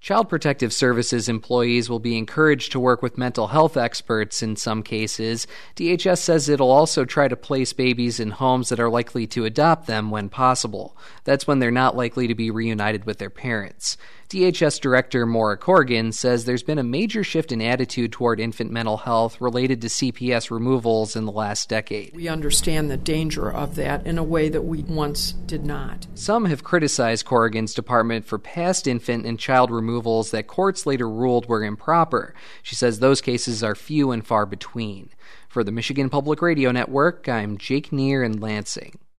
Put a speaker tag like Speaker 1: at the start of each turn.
Speaker 1: Child Protective Services employees will be encouraged to work with mental health experts in some cases. DHS says it'll also try to place babies in homes that are likely to adopt them when possible. That's when they're not likely to be reunited with their parents. DHS Director Maura Corrigan says there's been a major shift in attitude toward infant mental health related to CPS removals in the last decade.
Speaker 2: We understand the danger of that in a way that we once did not.
Speaker 1: Some have criticized Corrigan's department for past infant and child removals that courts later ruled were improper. She says those cases are few and far between. For the Michigan Public Radio Network, I'm Jake Neer in Lansing.